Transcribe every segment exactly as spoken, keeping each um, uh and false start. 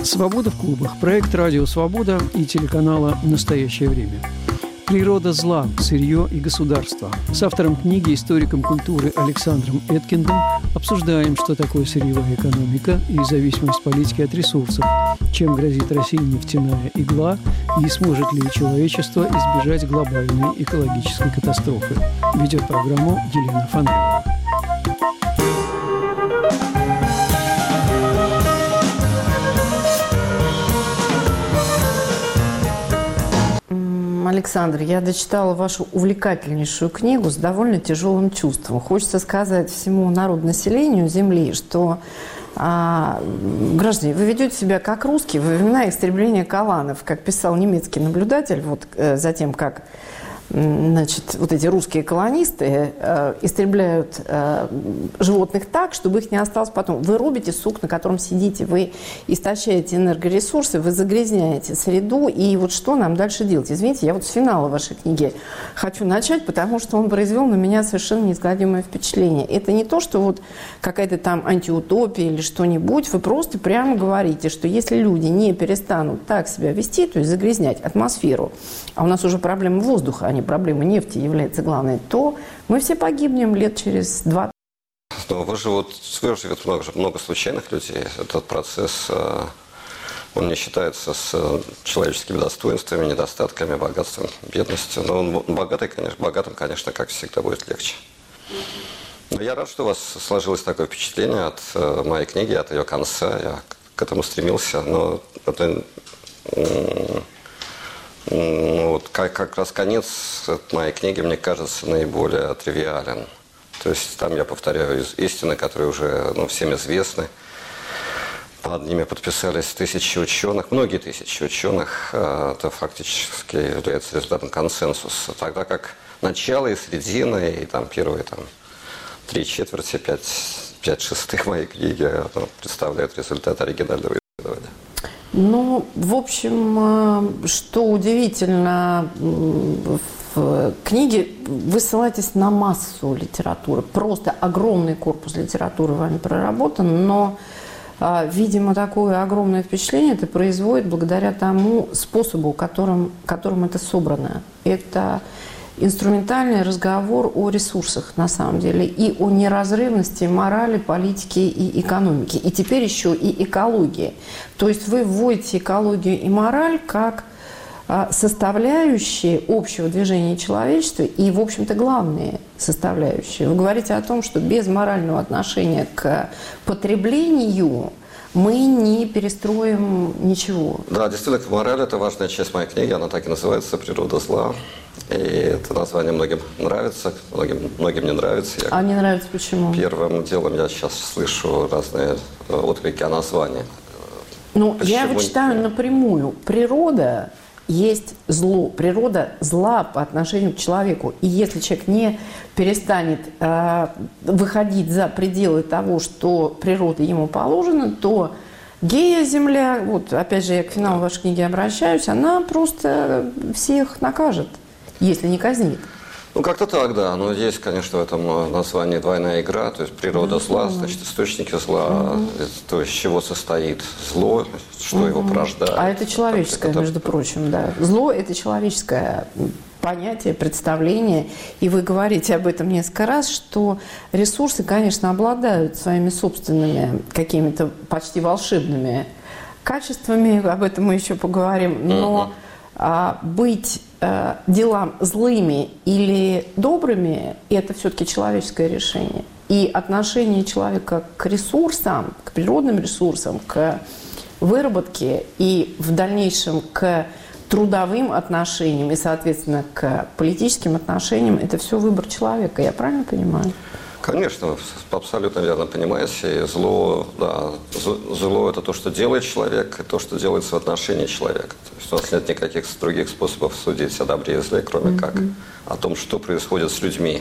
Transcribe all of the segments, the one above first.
Свобода в клубах. Проект «Радио Свобода» и телеканала «Настоящее время». Природа зла, сырье и государство. С автором книги, историком культуры Александром Эткиндом обсуждаем, что такое сырьевая экономика и зависимость политики от ресурсов, чем грозит России нефтяная игла и сможет ли человечество избежать глобальной экологической катастрофы. Ведет программу Елена Фонарева. Александр, я дочитала вашу увлекательнейшую книгу с довольно тяжелым чувством. Хочется сказать всему народонаселению Земли, что а, граждане, вы ведете себя как русские во времена истребления каланов, как писал немецкий наблюдатель, вот э, за тем, как значит, вот эти русские колонисты э, истребляют э, животных так, чтобы их не осталось потом. Вы рубите сук, на котором сидите, вы истощаете энергоресурсы, вы загрязняете среду. И вот что нам дальше делать? Извините, я вот с финала вашей книги хочу начать, потому что он произвел на меня совершенно неизгладимое впечатление. Это не то, что вот какая-то там антиутопия или что-нибудь. Вы просто прямо говорите, что если люди не перестанут так себя вести, то есть загрязнять атмосферу, а у нас уже проблема воздуха, а не проблема нефти является главной, то мы все погибнем лет через два. Но вы же вот, вы живет много, много случайных людей. Этот процесс, он не считается с человеческими достоинствами, недостатками, богатством, бедностью. Но он богатый, конечно, богатым, конечно, как всегда, будет легче. Но я рад, что у вас сложилось такое впечатление от моей книги, от ее конца. Я к этому стремился, но это... Ну, вот как, как раз конец моей книги, мне кажется, наиболее тривиален. То есть там я повторяю истины, которые уже ну, всем известны. Под ними подписались тысячи ученых, многие тысячи ученых. Это фактически является результатом консенсуса. Тогда как начало и середина, и там первые там, три четверти, пять, пять шестых моей книги ну, представляют результат оригинального исследования. Ну, в общем, что удивительно, в книге вы ссылаетесь на массу литературы. Просто огромный корпус литературы вами проработан, но, видимо, такое огромное впечатление это производит благодаря тому способу, которым, которым это собрано. Это инструментальный разговор о ресурсах, на самом деле, и о неразрывности морали, политики и экономики. И теперь еще и экологии. То есть вы вводите экологию и мораль как составляющие общего движения человечества и, в общем-то, главные составляющие. Вы говорите о том, что без морального отношения к потреблению мы не перестроим ничего. Да, действительно, мораль – это важная часть моей книги. Она так и называется «Природа зла». И это название многим нравится, многим, многим не нравится. Я а не нравится почему? Первым делом я сейчас слышу разные отклики о названии. Ну, почему? Я его читаю напрямую. Природа есть зло. Природа зла по отношению к человеку. И если человек не перестанет э, выходить за пределы того, что природа ему положена, то гея-земля, вот опять же я к финалу вашей книги обращаюсь, она просто всех накажет, если не казнит. Ну, как-то так, да. Но есть, конечно, в этом названии двойная игра. То есть природа зла, значит, источники зла, угу. то есть из чего состоит зло, что угу. его порождает. А это человеческое, это... между прочим, да. Зло – это человеческое понятие, представление. И вы говорите об этом несколько раз, что ресурсы, конечно, обладают своими собственными какими-то почти волшебными качествами. Об этом мы еще поговорим. Но угу. а, быть делам злыми или добрыми – это все-таки человеческое решение. И отношение человека к ресурсам, к природным ресурсам, к выработке и в дальнейшем к трудовым отношениям и, соответственно, к политическим отношениям – это все выбор человека. Я правильно понимаю? Конечно, абсолютно верно понимаете. И зло, да, зло – это то, что делает человек, и то, что делается в отношении человека. То есть у нас нет никаких других способов судить о добре и зле, кроме mm-hmm. как о том, что происходит с людьми.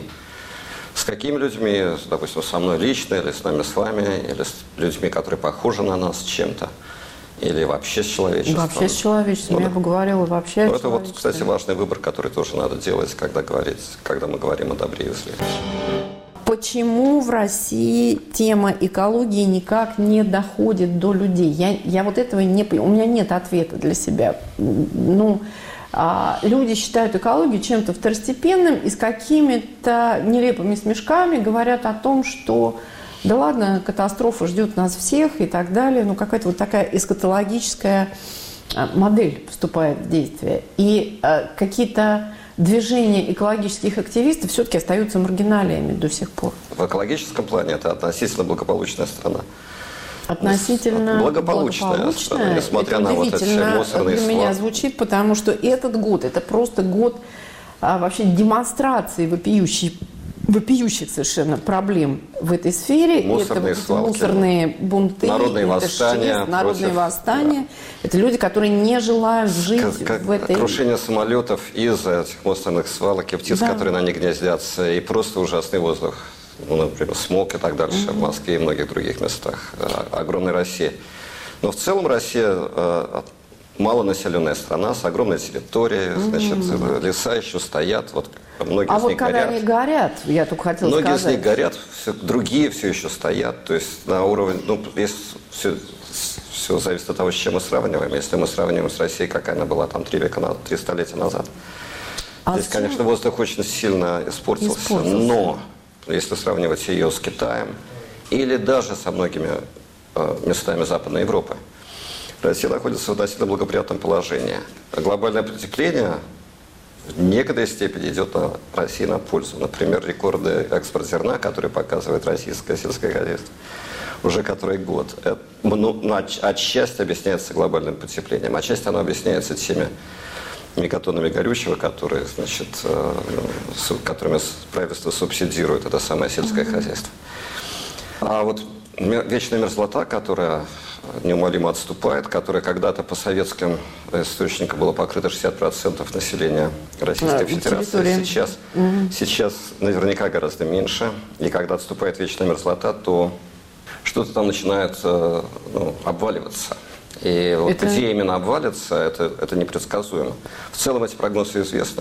С какими людьми, допустим, со мной лично, или с нами с вами, или с людьми, которые похожи на нас чем-то, или вообще с человечеством. Вообще с человечеством, ну, я да. бы говорила вообще ну, это вот, кстати, важный выбор, который тоже надо делать, когда, говорить, когда мы говорим о добре и зле. почему в России тема экологии никак не доходит до людей? Я, я вот этого не понимаю. У меня нет ответа для себя. Ну, а, люди считают экологию чем-то второстепенным и с какими-то нелепыми смешками говорят о том, что да ладно, катастрофа ждет нас всех и так далее. Ну, какая-то вот такая эскатологическая модель вступает в действие. И а, какие-то движения экологических активистов все-таки остаются маргиналиями до сих пор. В экологическом плане это относительно благополучная страна. Относительно благополучная, благополучная страна, несмотря это на вот эти мусорные для меня звучит, потому что этот год, это просто год а, вообще демонстрации вопиющей, вопиющих совершенно проблем в этой сфере. Мусорные это свалки, мусорные бунты, народные это восстания, шесть, народные против, восстания. Да. Это люди, которые не желают жить как, как в этой... Крушение самолетов из-за этих мусорных свалок и птиц, да. которые на них гнездятся, и просто ужасный воздух. Ну, например, смог и так дальше, mm-hmm. в Москве и многих других местах. Огромной России. Но в целом Россия малонаселенная страна с огромной территорией, mm-hmm. значит, леса еще стоят, вот многие а из вот них когда горят. они горят, я только хотела многие сказать. Многие из них горят, все, другие все еще стоят, то есть на уровне, ну, есть все, все зависит от того, с чем мы сравниваем. Если мы сравниваем с Россией, какая она была там три века назад, три столетия назад. А здесь, чем? Конечно, воздух очень сильно испортился, испортился. но если сравнивать ее с Китаем или даже со многими э, местами Западной Европы, Россия находится в относительно благоприятном положении. Глобальное потепление в некоторой степени идет на России на пользу. Например, рекорды экспорта зерна, которые показывает российское сельское хозяйство уже который год. Это, ну, отчасти объясняется глобальным потеплением, отчасти оно объясняется теми мегатоннами горючего, которые, значит, которыми правительство субсидирует это самое сельское mm-hmm. хозяйство. А вот вечная мерзлота, которая неумолимо отступает, которая когда-то по советским источникам была покрыта шестьдесят процентов населения Российской а, Федерации, сейчас, mm-hmm. сейчас наверняка гораздо меньше. И когда отступает вечная мерзлота, то что-то там начинает ну, обваливаться. И вот это... где именно обвалится, это, это непредсказуемо. В целом эти прогнозы известны.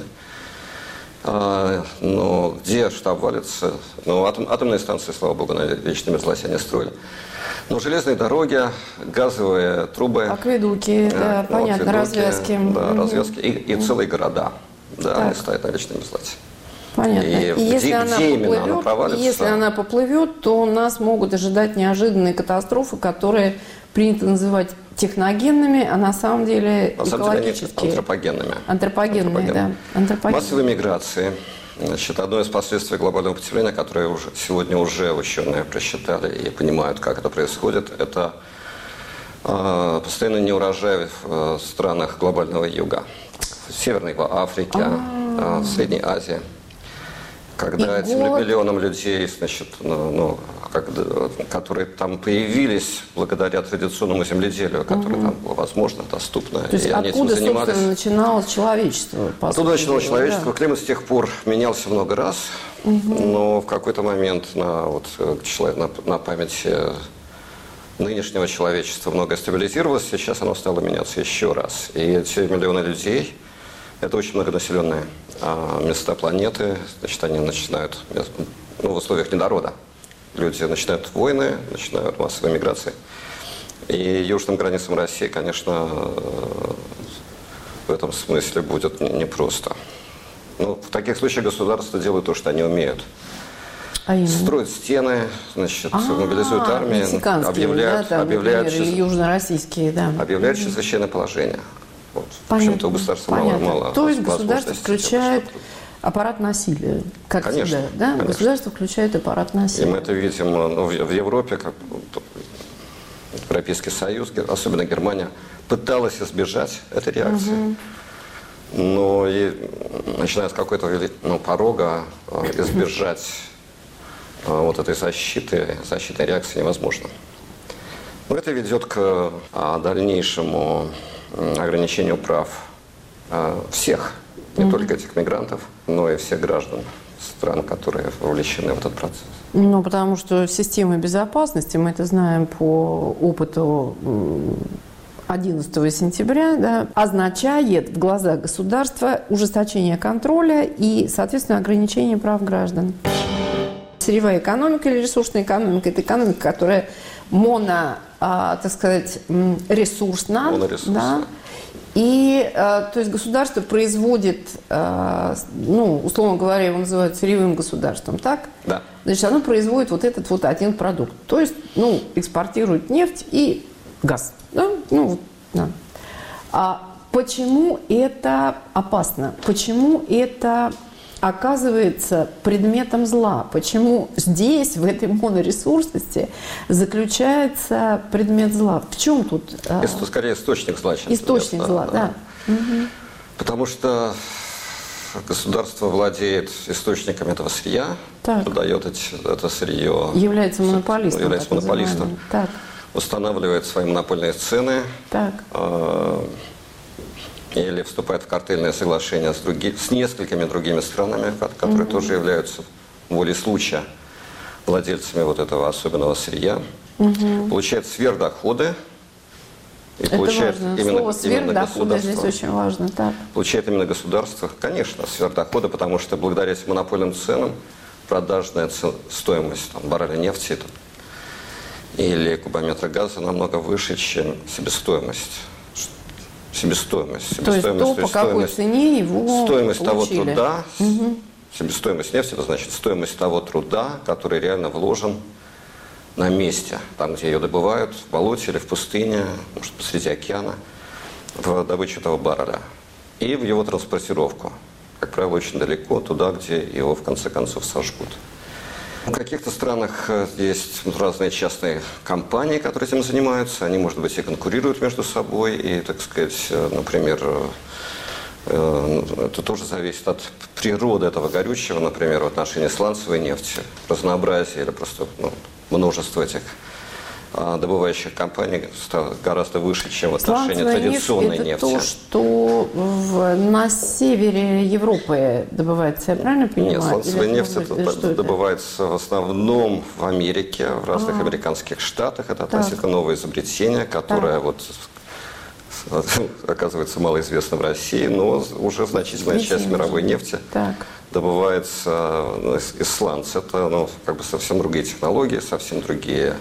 А, но где что обвалится? Ну, атом, атомные станции, слава богу, на вечной мерзлоте не строили. Но железные дороги, газовые трубы. Акведуки, да, а, понятно, акведуки, развязки. Да, угу. развязки. И, и целые города, да, они стоят на вечной мерзлоте. Понятно. И, и где, если, где она именно она поплывет, провалится? если она поплывет, то нас могут ожидать неожиданные катастрофы, которые принято называть техногенными, а на самом деле на экологические. Самом деле антропогенными. Антропогенные, антропогенные. да. Антропогенные. Массовые миграции. Значит, одно из последствий глобального потепления, которое уже, сегодня уже ученые просчитали и понимают, как это происходит, это э, постоянный неурожай в э, странах глобального юга. В Северной Африке, э, в Средней Азии. Когда этим миллионам людей, значит, ну, ну, как, которые там появились благодаря традиционному земледелию, которое угу. там было возможно, доступно. То есть и они откуда, этим занимались. Собственно, начиналось человечество? Оттуда начиналось человечество. Да. Климат с тех пор менялся много раз, угу. но в какой-то момент на, вот, на, на памяти нынешнего человечества многое стабилизировалось, сейчас оно стало меняться еще раз. И эти миллионы людей – это очень многонаселенные места планеты, значит, они начинают, ну, в условиях недорода, люди начинают войны, начинают массовые миграции. И южным границам России, конечно, в этом смысле будет непросто. Ну, в таких случаях государства делают то, что они умеют. А строят стены, значит, а, мобилизуют армию, объявляют, да, там, объявляют, например, или южно-российские, да. объявляют mm-hmm. чрезвычайное положение. Вот. В общем-то, у государства мало, мало. То есть государство включает аппарат насилия, как конечно, всегда, да? Конечно. Государство включает аппарат насилия. И мы это видим ну, в Европе, как Европейский Союз, особенно Германия, пыталась избежать этой реакции. Угу. Но и, начиная с какой-то ну, порога, избежать вот этой защиты, защитной реакции невозможно. Но это ведет к дальнейшему ограничению прав всех, не mm-hmm. только этих мигрантов, но и всех граждан стран, которые вовлечены в этот процесс. Ну, потому что система безопасности, мы это знаем по опыту одиннадцатого сентября, да, означает в глазах государства ужесточение контроля и, соответственно, ограничение прав граждан. Сырьевая экономика или ресурсная экономика – это экономика, которая моно, а, так сказать, ресурсна. Моноресурсна. Да? И, а, то есть, государство производит, а, ну, условно говоря, его называют сырьевым государством, так? Да. Значит, оно производит вот этот вот один продукт. То есть, ну, экспортирует нефть и газ. Да? Ну, вот, да. А почему это опасно? Почему это оказывается предметом зла? Почему здесь, в этой моноресурсности, заключается предмет зла? В чем тут? Это скорее источник зла. Источник нет, зла, да. да. Угу. Потому что государство владеет источниками этого сырья, продает это сырье. Является монополистом. Является монополистом. Так. Устанавливает свои монопольные цены. Так. Или вступает в картельное соглашение с, други, с несколькими другими странами, которые mm-hmm. тоже являются волей случая владельцами вот этого особенного сырья. Mm-hmm. Получает сверхдоходы. И это получает важно. Именно, Слово сверхдоходы здесь очень важно. Так. Получает именно государство, конечно, сверхдоходы, потому что благодаря этим монопольным ценам продажная цена, стоимость там, барреля нефти там, или кубометра газа намного выше, чем себестоимость. Себестоимость. себестоимость то есть то, по какой цене его Стоимость получили. того труда, угу. себестоимость нефти, это значит стоимость того труда, который реально вложен на месте, там, где ее добывают, в болоте или в пустыне, может, посреди океана, в добычу этого барреля. И в его транспортировку. Как правило, очень далеко, туда, где его в конце концов сожгут. В каких-то странах есть разные частные компании, которые этим занимаются. Они, может быть, и конкурируют между собой. И, так сказать, например, это тоже зависит от природы этого горючего. Например, в отношении сланцевой нефти, разнообразие или просто ну, множество этих добывающих компаний гораздо выше, чем в отношении сланцевая традиционной нефть, это нефти. То, что в, на севере Европы добывается, я правильно понимаю? Нет, сланцевая Или нефть это, это добывается в основном в Америке, в разных а. американских штатах. Это относительно так. новое изобретение, которое так. вот оказывается малоизвестно в России, но уже значительная Здесь часть мировой нефти так. добывается ну, из, из сланца. Это ну, как бы совсем другие технологии, совсем другие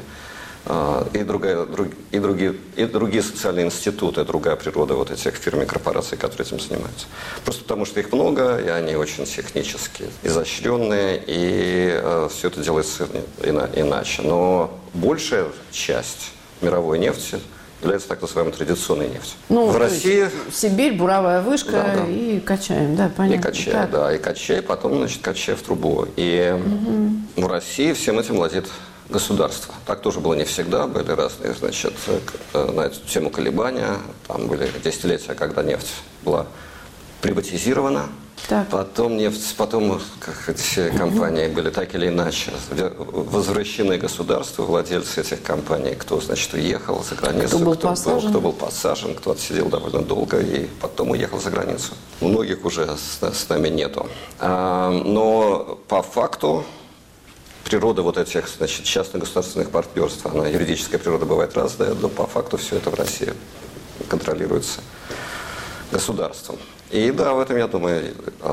И, другая, друг, и, другие, и другие социальные институты, другая природа вот этих фирм и корпораций, которые этим занимаются. Просто потому, что их много, и они очень технически изощренные, и э, все это делается ина, иначе. Но большая часть мировой нефти является так называемой традиционной нефтью. Ну, в России... Сибирь, буровая вышка да, да. и качаем, да, понятно. И качай, да, и качай, потом, значит, качай в трубу. И угу. в России всем этим владеет государства. Так тоже было не всегда. Были разные, значит, на эту тему колебания. Там были десятилетия, когда нефть была приватизирована. Так. Потом нефть, потом как эти компании были так или иначе возвращены государству, владельцы этих компаний, кто, значит, уехал за границу, кто был, кто, посажен. Был, кто был посажен, кто отсидел довольно долго и потом уехал за границу. Многих уже с, с нами нету. А, но по факту природа вот этих, значит, частно-государственных партнерств, она, юридическая природа бывает разная, но по факту все это в России контролируется государством. И да, в этом, я думаю,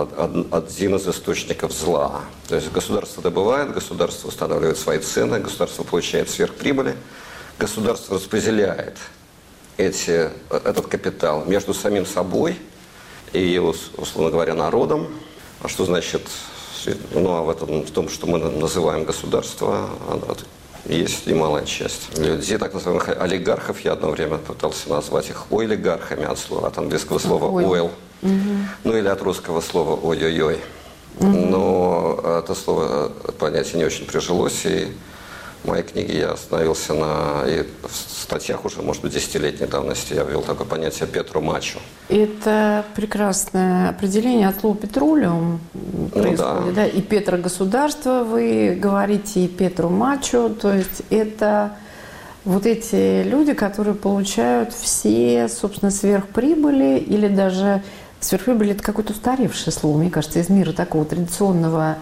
один из источников зла. То есть государство добывает, государство устанавливает свои цены, государство получает сверхприбыли, государство распределяет эти, этот капитал между самим собой и, условно говоря, народом. А что значит... Ну, а в, этом, в том, что мы называем государство, есть немалая часть людей, так называемых олигархов. Я одно время пытался назвать их олигархами от слова, от английского слова oil, угу. ну или от русского слова ой-ой-ой. Угу. Но это слово, понятие не очень прижилось, и в моей книге я остановился на... И в статьях уже, может быть, десятилетней давности я ввел такое понятие «петру мачо». Это прекрасное определение от слова «петролиум» происходит, ну, да. да? И «петрогосударство» вы говорите, и «петру мачо», то есть это вот эти люди, которые получают все, собственно, сверхприбыли или даже... Сверхприбыль – это какое-то устаревшее слово, мне кажется, из мира такого традиционного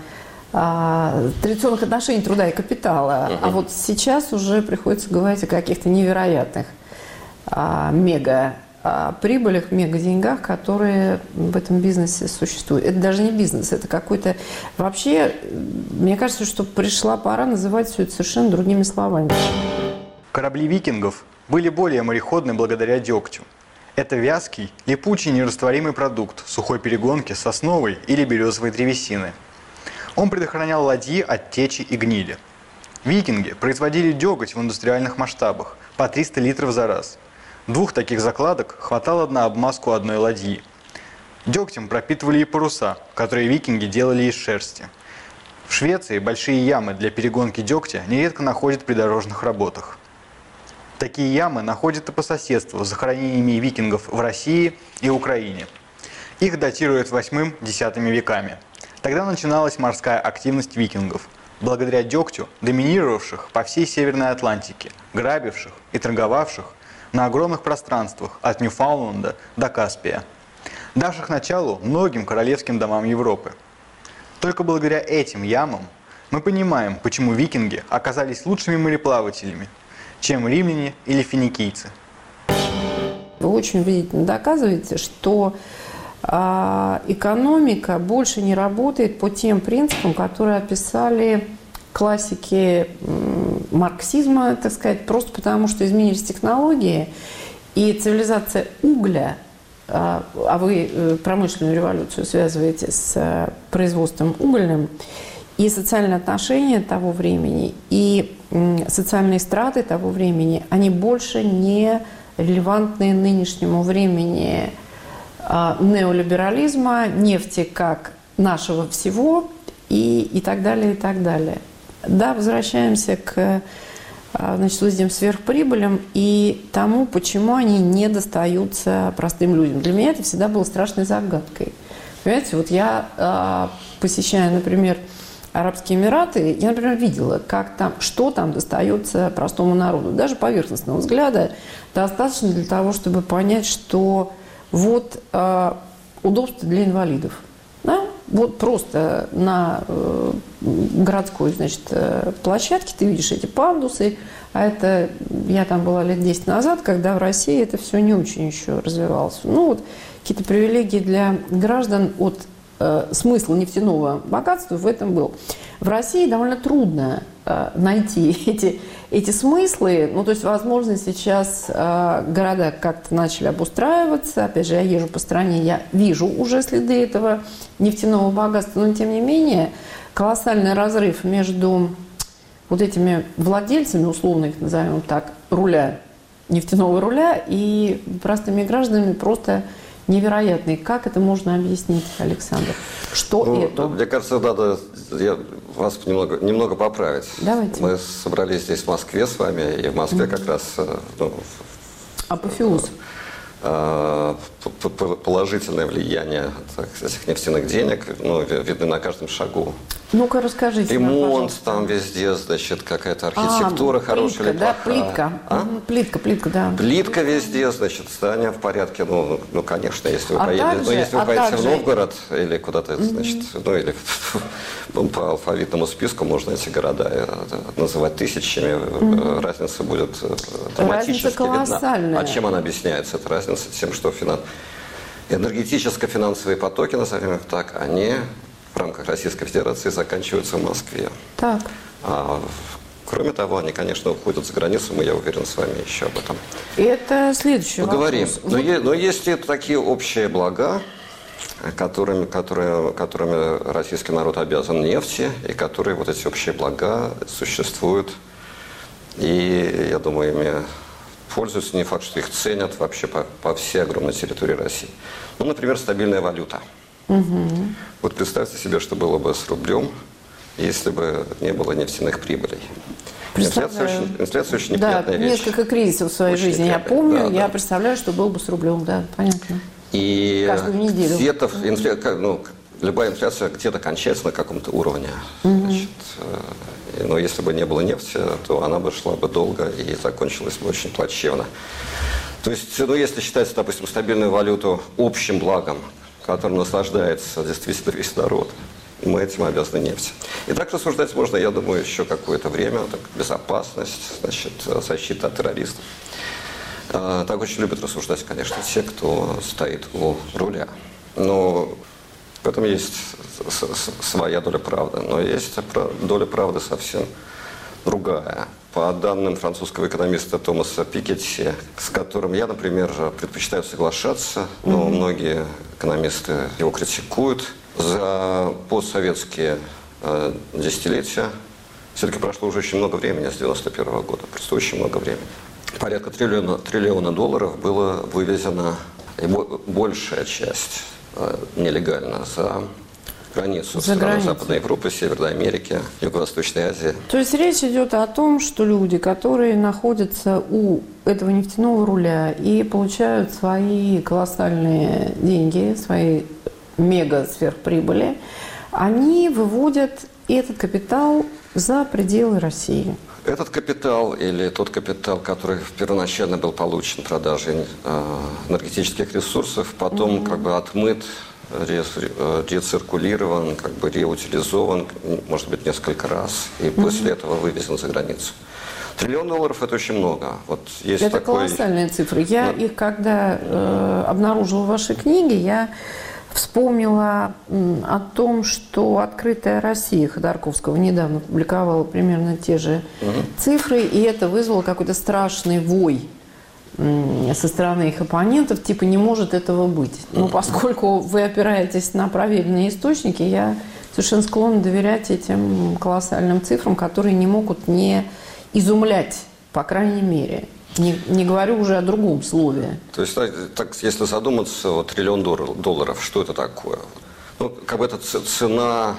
А, традиционных отношений труда и капитала. Uh-huh. А вот сейчас уже приходится говорить о каких-то невероятных а, мега о прибылях, мегаденьгах, которые в этом бизнесе существуют. Это даже не бизнес, это какой-то... Вообще, мне кажется, что пришла пора называть все это совершенно другими словами. Корабли викингов были более мореходны благодаря дегтю. Это вязкий, липучий, нерастворимый продукт сухой перегонки сосновой или березовой древесины. Он предохранял ладьи от течи и гнили. Викинги производили деготь в индустриальных масштабах по триста литров за раз. Двух таких закладок хватало на обмазку одной ладьи. Дегтем пропитывали и паруса, которые викинги делали из шерсти. В Швеции большие ямы для перегонки дегтя нередко находят при дорожных работах. Такие ямы находят и по соседству с захоронениями викингов в России и Украине. Их датируют восьмым-десятыми веками. Тогда начиналась морская активность викингов, благодаря дегтю, доминировавших по всей Северной Атлантике, грабивших и торговавших на огромных пространствах от Ньюфаундленда до Каспия, давших началу многим королевским домам Европы. Только благодаря этим ямам мы понимаем, почему викинги оказались лучшими мореплавателями, чем римляне или финикийцы. Вы очень убедительно доказываете, что э, экономика больше не работает по тем принципам, которые описали классики э, марксизма, так сказать, просто потому, что изменились технологии, и цивилизация угля, э, а вы э, промышленную революцию связываете с э, производством угольным, и социальные отношения того времени, и э, социальные страты того времени, они больше не релевантные нынешнему времени э, неолиберализма, нефти как нашего всего и, и так далее, и так далее. Да, возвращаемся к значит, вот этим сверхприбылям и тому, почему они не достаются простым людям. Для меня это всегда было страшной загадкой. Понимаете, вот я, посещая, например, Арабские Эмираты, я, например, видела, как там, что там достается простому народу. Даже поверхностного взгляда достаточно для того, чтобы понять, что вот э, удобство для инвалидов. Да? Вот просто на э, городской, значит, э, площадке ты видишь эти пандусы, а это, я там была лет десять назад, когда в России это все не очень еще развивалось. Ну вот какие-то привилегии для граждан от э, смысла нефтяного богатства в этом был. В России довольно трудно э, найти эти, эти смыслы. Ну, то есть, возможно, сейчас э, города как-то начали обустраиваться. Опять же, я езжу по стране, я вижу уже следы этого нефтяного богатства. Но, тем не менее, колоссальный разрыв между вот этими владельцами, условно их назовем так, руля, нефтяного руля, и простыми гражданами просто невероятный. Как это можно объяснить, Александр? Что ну, это? Мне кажется, надо я вас немного, немного поправить. Давайте. Мы собрались здесь в Москве с вами, и в Москве mm-hmm. как раз... Ну, апофеоз. Положительное влияние так, этих нефтяных денег ну, видно на каждом шагу. Ну-ка, расскажите Ремонт нам, там везде, значит, какая-то архитектура а, хорошая плитка, или да, плохая. плитка. А? Угу, плитка, плитка, да. Плитка везде, значит, здания в порядке. Ну, ну конечно, если вы а поедете, также, ну, если вы а поедете также... в Новгород или куда-то, угу. значит, ну или по алфавитному списку можно эти города называть тысячами, угу. разница будет драматически видна. А чем она объясняется, эта разница? Тем, что финанс... энергетическо-финансовые потоки, назовем их так, они в рамках Российской Федерации заканчиваются в Москве. Так. А, кроме того, они, конечно, уходят за границу, мы, я уверен, с вами еще об этом это следующий поговорим. вопрос. Но, вот... е- но есть и такие общие блага, которыми, которые, которыми российский народ обязан нефти, и которые, вот эти общие блага, существуют. И, я думаю, ими пользуются, не факт, что их ценят вообще по, по всей огромной территории России. Ну, например, стабильная валюта. Угу. Вот представьте себе, что было бы с рублем, если бы не было нефтяных прибылей. Инфляция очень, инфляция очень неприятная да, вещь. Несколько кризисов в своей очень жизни я помню. Да, я да. представляю, что было бы с рублем, да, понятно. И каждую неделю. Где-то инфля... ну, любая инфляция где-то кончается на каком-то уровне. Угу. Значит, но если бы не было нефти, то она бы шла бы долго и закончилась бы очень плачевно. То есть, ну, если считать, допустим, стабильную валюту общим благом, которым наслаждается действительно весь народ, мы этим обязаны нефти. И так рассуждать можно, я думаю, еще какое-то время. Так, безопасность, значит, защита от террористов. Так очень любят рассуждать, конечно, те, кто стоит у руля. Но в этом есть своя доля правды. Но есть доля правды совсем другая. По данным французского экономиста Томаса Piketty, с которым я, например, предпочитаю соглашаться, но mm-hmm. многие экономисты его критикуют, за постсоветские э, десятилетия все-таки прошло уже очень много времени, с девяносто первого года, просто очень много времени. Порядка триллиона, триллиона долларов было вывезено, и большая часть э, нелегально за границу за стран Западной Европы, Северной Америки, Юго-Восточной Азии. То есть речь идет о том, что люди, которые находятся у этого нефтяного руля и получают свои колоссальные деньги, свои мега-сверхприбыли, они выводят этот капитал за пределы России. Этот капитал или тот капитал, который первоначально был получен продажей э, энергетических ресурсов, потом mm-hmm. как бы отмыт, рециркулирован, как бы реутилизован, может быть, несколько раз, и mm-hmm. после этого вывезен за границу. Триллион долларов – это очень много. Вот есть это такой... колоссальные цифры. Я да. их, когда э, обнаружила в вашей книге, я вспомнила м, о том, что «Открытая Россия» Ходорковского недавно публиковала примерно те же угу. цифры, и это вызвало какой-то страшный вой м, со стороны их оппонентов, типа «не может этого быть». Но угу. поскольку вы опираетесь на проверенные источники, я совершенно склонна доверять этим колоссальным цифрам, которые не могут не изумлять, по крайней мере. Не, не говорю уже о другом слове. То есть, так, если задуматься, вот, триллион долларов, что это такое? Ну, как бы это цена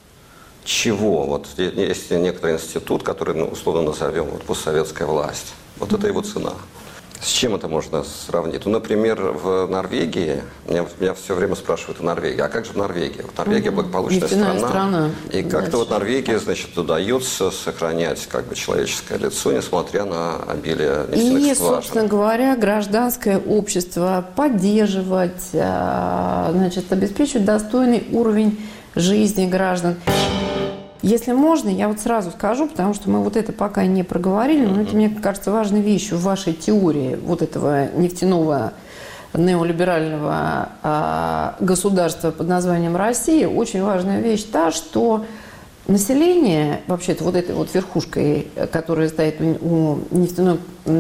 чего? Вот есть некоторый институт, который, ну, условно назовем, вот, постсоветская власть. Вот mm-hmm. это его цена. С чем это можно сравнить? Ну, например, в Норвегии, меня, меня все время спрашивают о Норвегии, а как же в Норвегии? Вот Норвегия угу. благополучная страна, страна, и как-то вот Норвегии, значит, удается сохранять как бы человеческое лицо, несмотря на обилие нефтяных и, скважин. И, собственно говоря, гражданское общество поддерживать, значит, обеспечивать достойный уровень жизни граждан. Если можно, я вот сразу скажу, потому что мы вот это пока не проговорили, но это, мне кажется, важной вещью в вашей теории вот этого нефтяного неолиберального а, государства под названием Россия. Очень важная вещь та, что население, вообще-то вот этой вот верхушкой, которая стоит у нефтяной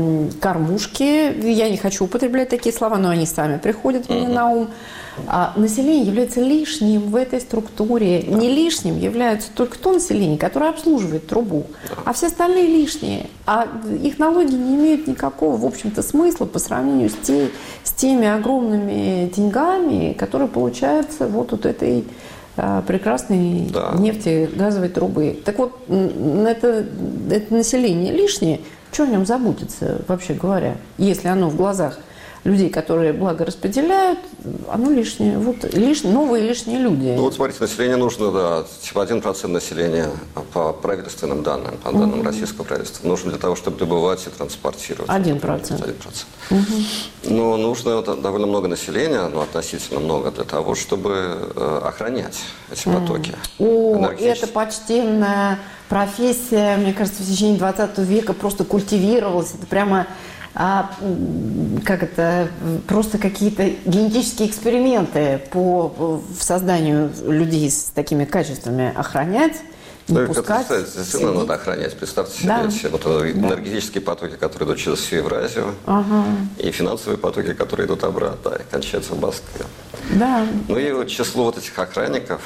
кормушки, я не хочу употреблять такие слова, но они сами приходят мне на ум, а население является лишним в этой структуре. Не лишним является только то население, которое обслуживает трубу, а все остальные лишние. А их налоги не имеют никакого, в общем-то, смысла по сравнению с, те, с теми огромными деньгами, которые получаются вот от этой а, прекрасной да. нефти, газовой трубы. Так вот, это, это население лишнее, что о нем заботиться, вообще говоря, если оно в глазах людей, которые благо распределяют, оно лишнее. Вот лиш, новые лишние люди. Ну вот смотрите, население нужно, да, типа один процент населения по правительственным данным, по данным угу. российского правительства, нужно для того, чтобы добывать и транспортировать. один процент. один процент. Угу. Но нужно довольно много населения, ну относительно много, для того, чтобы э, охранять эти угу. потоки. О, это почтенная профессия, мне кажется, в течение двадцатого века просто культивировалась. Это прямо... А, как это, просто какие-то генетические эксперименты по в созданию людей с такими качествами охранять, не ну, пускать. Это, действительно, надо охранять. Представьте себе, да. себе вот энергетические да. потоки, которые идут через всю Евразию, ага. и финансовые потоки, которые идут обратно и кончаются в Москве. Да. Ну и вот число вот этих охранников,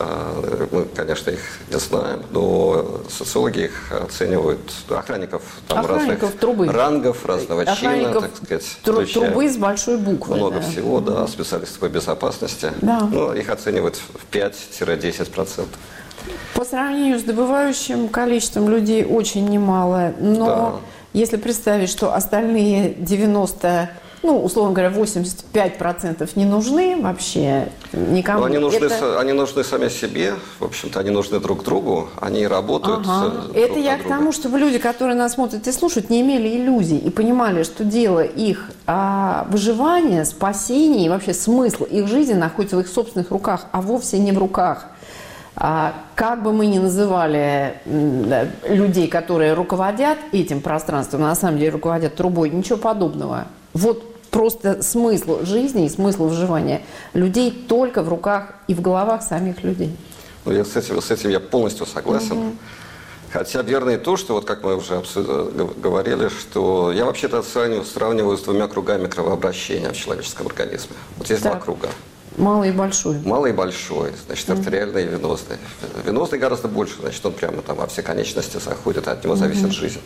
мы, конечно, их не знаем, но социологи их оценивают, охранников, там охранников разных трубы. рангов, разного чина, так сказать. Тру- трубы с большой буквы. Много да. всего, да, специалисты по безопасности. Да. Ну, их оценивают в пять-десять процентов. По сравнению с добывающим количеством людей очень немало, но да. если представить, что остальные девяносто, ну, условно говоря, восемьдесят пять процентов не нужны вообще никому. Но они нужны, это... они нужны сами себе, в общем-то, они нужны друг другу, они работают ага. друг Это я на к друга. тому, чтобы люди, которые нас смотрят и слушают, не имели иллюзий и понимали, что дело их а, выживания, спасения и вообще смысл их жизни находится в их собственных руках, а вовсе не в руках. А, как бы мы ни называли да, людей, которые руководят этим пространством, на самом деле руководят трубой, ничего подобного. Вот просто смысл жизни и смысл выживания людей только в руках и в головах самих людей. Ну, я с этим, с этим я полностью согласен. Угу. Хотя верно и то, что, вот как мы уже говорили, что я вообще-то сравниваю, сравниваю с двумя кругами кровообращения в человеческом организме. Вот есть так. два круга. Малый и большой. Малый и большой, значит, артериальный mm-hmm. и венозный. Венозный гораздо больше, значит, он прямо там во все конечности заходит, от него зависит mm-hmm. жизнь.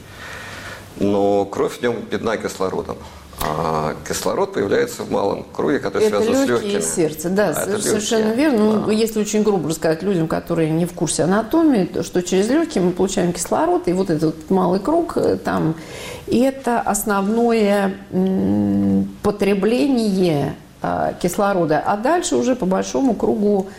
Но кровь в нем бедна кислородом. А кислород появляется в малом круге, который это связан с легкими. Это легкие и сердце, да, а совершенно верно. Да. Ну, если очень грубо рассказать людям, которые не в курсе анатомии, то, что через легкие мы получаем кислород, и вот этот малый круг там, и это основное м, потребление а, кислорода. А дальше уже по большому кругу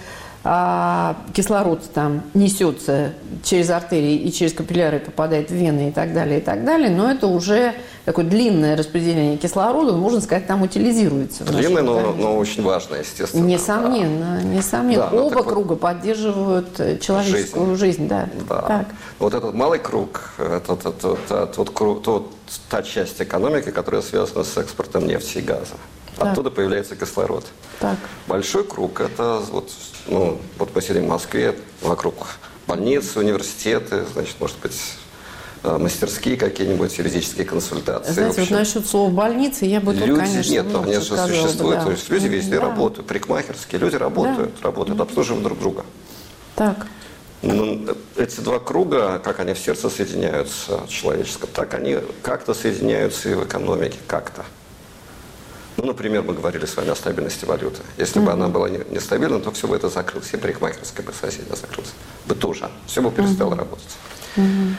а, кислород там несется через артерии и через капилляры, попадает в вены и так далее, и так далее. Но это уже такое длинное распределение кислорода, можно сказать, там утилизируется. Длинное, но, но очень важное, естественно. Несомненно, да. несомненно. Да, Оба круга вот поддерживают человеческую жизнь. жизнь да. Да. Так. Вот этот малый круг, это, это, это, это тот круг, тот, та часть экономики, которая связана с экспортом нефти и газа. Так. Оттуда появляется кислород. Так. Большой круг – это вот, ну, вот мы сидим в Москве, вокруг больницы, университеты, значит, может быть, мастерские какие-нибудь, юридические консультации. Знаете, вот насчет слова больницы я бы люди, тут, конечно, нет, ну, они сказала, существуют, да. то есть люди везде да. работают, парикмахерские, люди работают, да. работают, обслуживают друг друга. Так. Ну, эти два круга, как они в сердце соединяются в человеческом, так они как-то соединяются и в экономике, как-то. Ну, например, мы говорили с вами о стабильности валюты. Если mm-hmm. бы она была нестабильна, то все бы это закрылось, все парикмахерские бы соседи закрылось. Бы тоже. Все бы перестало mm-hmm. работать. Mm-hmm.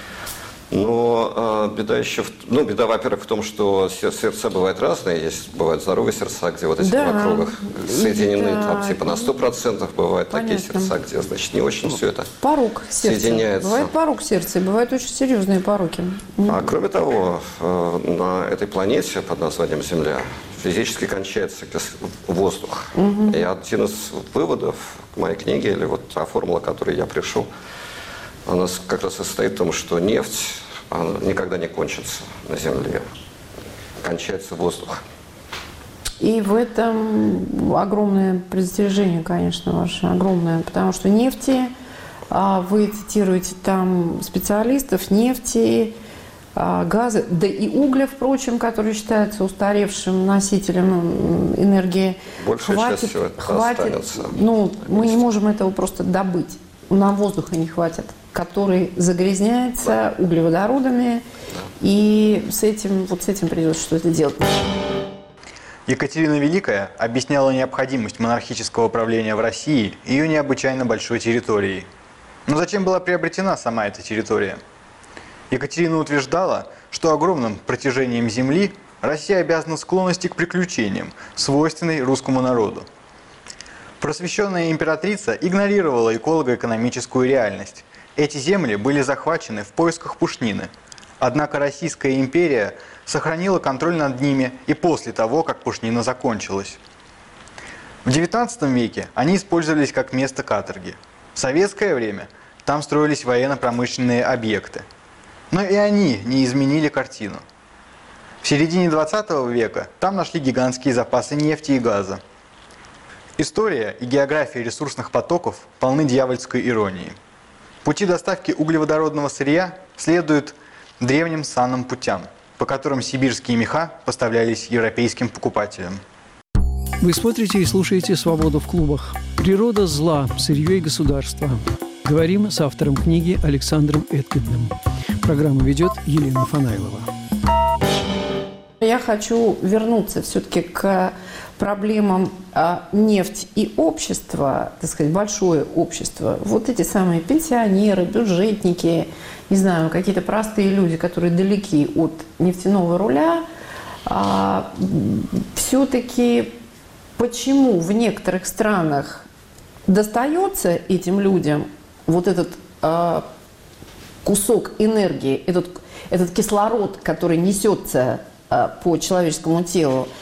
Но э, беда еще, в, ну, беда, во-первых, в том, что сердца бывают разные. Есть, бывают здоровые сердца, где вот эти да. два круга соединены, да. там, типа на сто процентов. Бывают Понятно. такие сердца, где, значит, не очень все это Порок сердца. соединяется. Бывает порок сердца, и бывают очень серьезные пороки. А кроме того, э, на этой планете под названием Земля физически кончается воздух. Угу. И один из выводов моей книги, или вот та формула, к которой я пришел, она как раз состоит в том, что нефть она никогда не кончится на Земле. Кончается воздух. И в этом огромное предостережение, конечно, ваше, огромное. Потому что нефти, вы цитируете там специалистов, нефти, газы, да и угля, впрочем, который считается устаревшим носителем энергии. Большая хватит, часть всего это хватит, останется. Ну, мы не можем этого просто добыть. Нам воздуха не хватит, который загрязняется да. углеводородами, да. и с этим, вот с этим придется что-то делать. Екатерина Великая объясняла необходимость монархического правления в России ее необычайно большой территорией. Но зачем была приобретена сама эта территория? Екатерина утверждала, что огромным протяжением земли Россия обязана склонности к приключениям, свойственной русскому народу. Просвещенная императрица игнорировала эколого-экономическую реальность. Эти земли были захвачены в поисках пушнины. Однако Российская империя сохранила контроль над ними и после того, как пушнина закончилась. В девятнадцатом веке они использовались как место каторги. В советское время там строились военно-промышленные объекты. Но и они не изменили картину. В середине двадцатого века там нашли гигантские запасы нефти и газа. История и география ресурсных потоков полны дьявольской иронии. Пути доставки углеводородного сырья следуют древним санным путям, по которым сибирские меха поставлялись европейским покупателям. Вы смотрите и слушаете «Свободу в клубах». Природа зла, сырье и государство. Говорим с автором книги Александром Эткиндом. Программу ведет Елена Фанайлова. Я хочу вернуться все-таки к проблемам а, нефть и общество, так сказать, большое общество. Вот эти самые пенсионеры, бюджетники, не знаю, какие-то простые люди, которые далеки от нефтяного руля, а, все-таки почему в некоторых странах достается этим людям вот этот а, кусок энергии, этот, этот кислород, который несется а, по человеческому телу,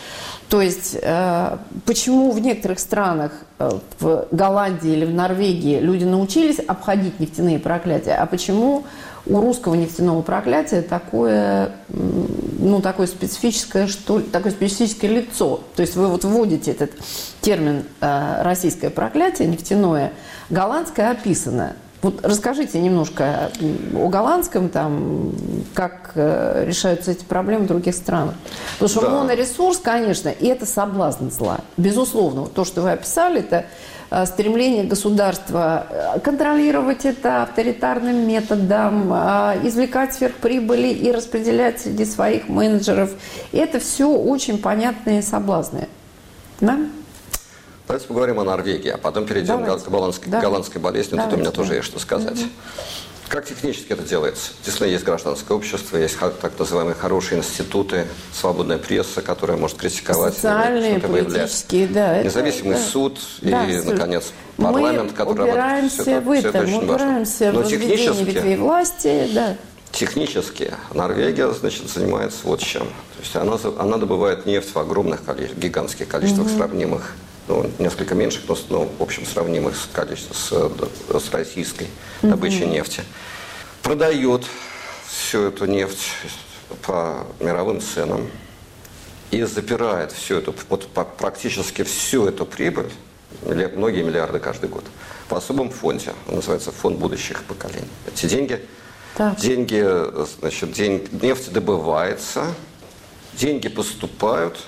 То есть, э, почему в некоторых странах, э, в Голландии или в Норвегии, люди научились обходить нефтяные проклятия, а почему у русского нефтяного проклятия такое, ну, такое специфическое, что, такое специфическое лицо? То есть вы вот вводите этот термин э, «российское проклятие», нефтяное, голландское описано. Вот расскажите немножко о голландском, там, как э, решаются эти проблемы в других странах. Потому что да. моноресурс, конечно, и это соблазн зла. Безусловно, то, что вы описали, это э, стремление государства контролировать это авторитарным методом, э, извлекать сверхприбыли и распределять среди своих менеджеров. И это все очень понятные соблазны. Да? Давайте поговорим о Норвегии, а потом перейдем Давайте. к голландской, да. голландской болезни. Давайте. Тут у меня тоже есть что сказать. Угу. Как технически это делается? Действительно, есть гражданское общество, есть так называемые хорошие институты, свободная пресса, которая может критиковать. Социальные, политические, да. Независимый это, суд да. и, да, наконец, парламент, мы который работает. Все это, в этом, все это очень мы упираемся важно. в возведение ветвей власти, да. Технически Норвегия, значит, занимается вот чем. То есть она, она добывает нефть в огромных количествах, гигантских количествах, угу. сравнимых, ну, несколько меньших, но, но в общем сравнимых с, количеством, с, с российской угу. добычей нефти. Продает всю эту нефть по мировым ценам и запирает всю эту, вот, практически всю эту прибыль, многие миллиарды каждый год, в особом фонде. Он называется фонд будущих поколений. Эти деньги... Так. Деньги, значит, день, нефть добывается, деньги поступают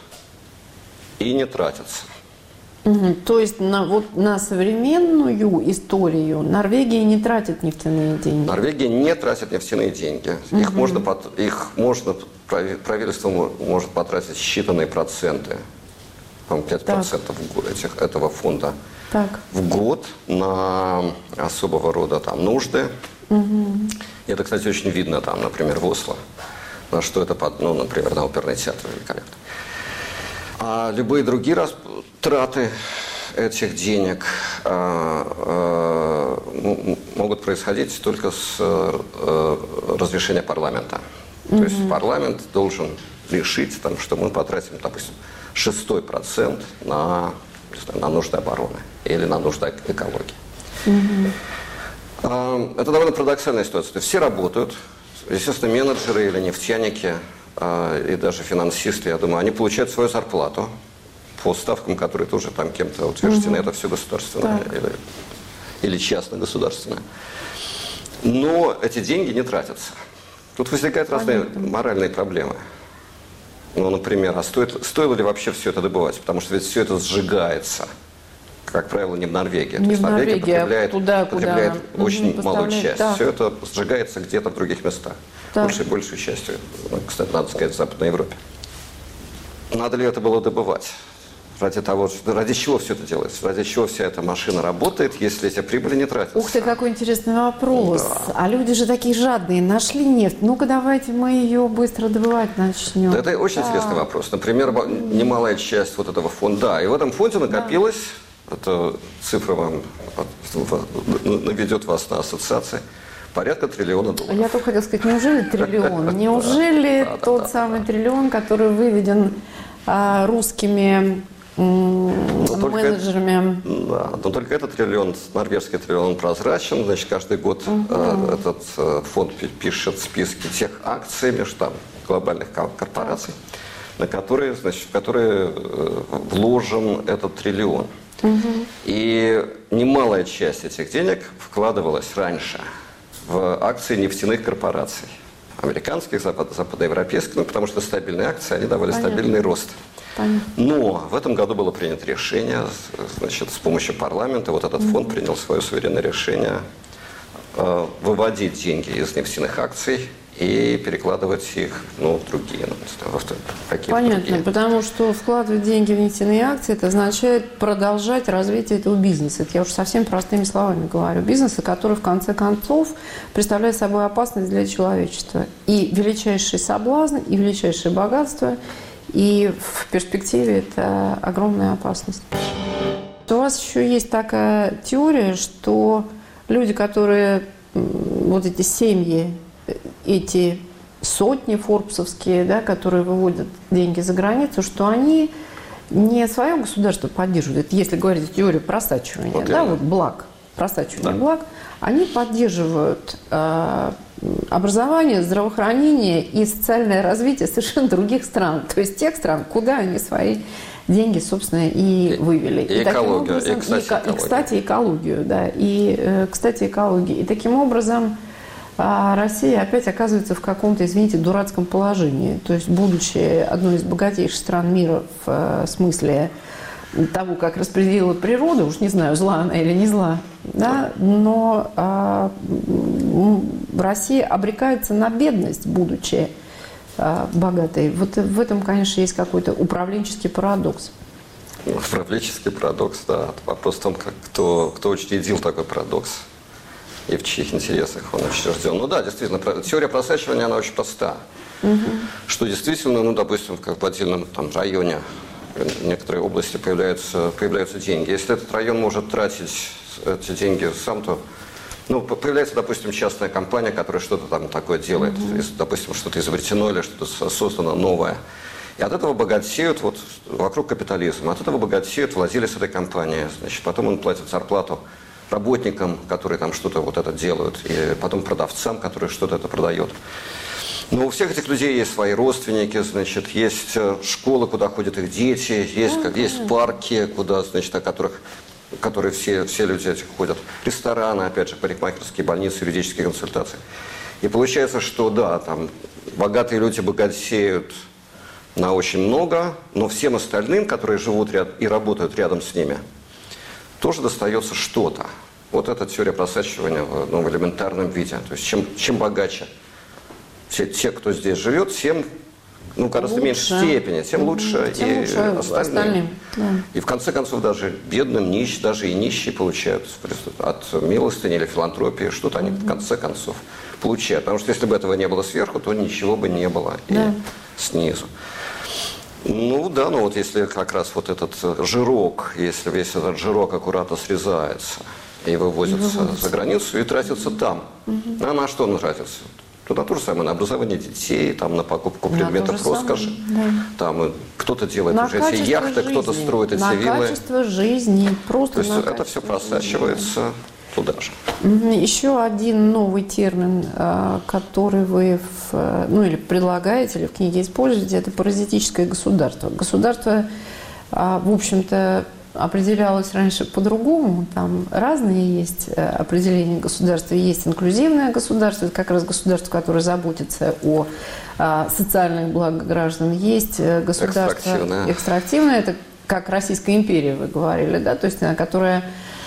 и не тратятся. Угу. То есть на, вот на современную историю Норвегия не тратит нефтяные деньги? Норвегия не тратит нефтяные деньги. Угу. Их можно, их можно, правительство может потратить считанные проценты, по-моему, пять процентов в год этих, этого фонда так. в год на особого рода там, нужды. Угу. И это, кстати, очень видно там, например, в Осло, на что это, ну, например, на оперный театр великолепно. А любые другие рас... траты этих денег э, э, могут происходить только с э, разрешения парламента. Mm-hmm. То есть парламент должен решить, там, что мы потратим, допустим, шестой процент на, на нужды обороны или на нужды экологии. Mm-hmm. э, это довольно парадоксальная ситуация. То есть все работают, естественно, менеджеры или нефтяники э, и даже финансисты, я думаю, они получают свою зарплату по ставкам, которые тоже там кем-то утверждены. Угу. Это все государственное или, или частно-государственное. Но эти деньги не тратятся. Тут возникают Понятно. разные моральные проблемы. Ну, например, а стоит, стоило ли вообще все это добывать? Потому что ведь все это сжигается. Как правило, не в Норвегии. Не То есть в Норвегия Норвегия, потребляет, туда, потребляет куда очень угу, малую часть. Да. Все это сжигается где-то в других местах. Да. Большей, большей частью, кстати, надо сказать, в Западной Европе. Надо ли это было добывать? Ради того, ради чего все это делается? Ради чего вся эта машина работает, если эти прибыли не тратятся? Ух ты, какой интересный вопрос. Да. А люди же такие жадные. Нашли нефть. Ну-ка, давайте мы ее быстро добывать начнем. Да, это очень да. интересный вопрос. Например, немалая часть вот этого фонда. Да, и в этом фонде накопилось, да. это цифра вам наведет вас на ассоциации, порядка триллиона долларов. Я только хотела сказать, неужели триллион? Неужели тот самый триллион, который выведен русскими... Но менеджерами. Только, да, но только этот триллион, норвежский триллион, прозрачен. Значит, каждый год угу. э, этот э, фонд пишет списки тех акций между там, глобальных корпораций, на которые, значит, в которые э, вложен этот триллион. Угу. И немалая часть этих денег вкладывалась раньше в акции нефтяных корпораций. Американских, запад, западноевропейских, ну, потому что стабильные акции, они давали Понятно. стабильный рост. Понятно. Но в этом году было принято решение, значит, с помощью парламента, вот этот фонд mm-hmm. принял свое суверенное решение э, выводить деньги из нефтяных акций и перекладывать их, ну, в другие, ну, в какие-то Понятно, другие. Потому что вкладывать деньги в нефтяные акции, это означает продолжать развитие этого бизнеса. Это я уже совсем простыми словами говорю. Бизнеса, который в конце концов представляет собой опасность для человечества. И величайший соблазн, и величайшее богатство, и в перспективе это огромная опасность. У вас еще есть такая теория, что люди, которые, вот эти семьи, эти сотни форбсовские, да, которые выводят деньги за границу, что они не свое государство поддерживают, если говорить о теории просачивания, вот да, именно. вот благ, просачивания Да. благ, они поддерживают э, образование, здравоохранение и социальное развитие совершенно других стран. То есть тех стран, куда они свои деньги, собственно, и вывели. И, и таким экологию, образом, и, кстати, и, экологию. и, кстати, экологию, да, и, э, кстати, экологию. И таким образом э, Россия опять оказывается в каком-то, извините, дурацком положении. То есть, будучи одной из богатейших стран мира в э, смысле того, как распределила природа, уж не знаю, зла она или не зла, да, но а, Россия обрекается на бедность, будучи а, богатой. Вот в этом, конечно, есть какой-то управленческий парадокс. Управленческий парадокс, да. Вопрос в том, как, кто, кто учредил такой парадокс и в чьих интересах он учрежден. Ну да, действительно, теория просачивания, она очень проста. Угу. Что действительно, ну, допустим, как в отдельном там, районе, в некоторой области появляются, появляются деньги. Если этот район может тратить эти деньги сам, то ну, появляется, допустим, частная компания, которая что-то там такое делает. Mm-hmm. Если, допустим, что-то изобретено или что-то создано новое. И от этого богатеют, вот вокруг капитализма, от этого богатеют владелец этой компании. Значит, потом он платит зарплату работникам, которые там что-то вот это делают, и потом продавцам, которые что-то это продают. Но у всех этих людей есть свои родственники, значит, есть школы, куда ходят их дети, есть, как, есть парки, куда, значит, о которых, которые все, все люди этих ходят, рестораны, опять же, парикмахерские, больницы, юридические консультации. И получается, что да, там богатые люди богатеют на очень много, но всем остальным, которые живут ряд, и работают рядом с ними, тоже достается что-то. Вот эта теория просачивания в, ну, в элементарном виде. То есть чем, чем богаче Те, те, кто здесь живет, тем, ну, гораздо меньшей степени, тем лучше тем и лучше остальным. остальным. Да. И в конце концов даже бедным, нищ, даже и нищие получают от милостыни или филантропии, что-то они в конце концов получают. Потому что если бы этого не было сверху, то ничего бы не было и да. снизу. Ну да, ну вот если как раз вот этот жирок, если весь этот жирок аккуратно срезается и вывозится, вывозится. за границу и тратится там, угу. а на что он тратится? Туда то же самое, на образование детей, там, на покупку предметов роскоши. Да. Там кто-то делает на уже эти яхты, кто-то строит эти на виллы. На качество жизни. Просто то есть на это все просачивается жизни. Туда же. Еще один новый термин, который вы в, ну, или предлагаете, или в книге используете, это паразитическое государство. Государство, в общем-то, определялось раньше по-другому. Там разные есть определения государства. Есть инклюзивное государство, это как раз государство, которое заботится о а, социальных благах граждан. Есть государство экстрактивное. экстрактивное, это как Российская империя, вы говорили, да, то есть, которая,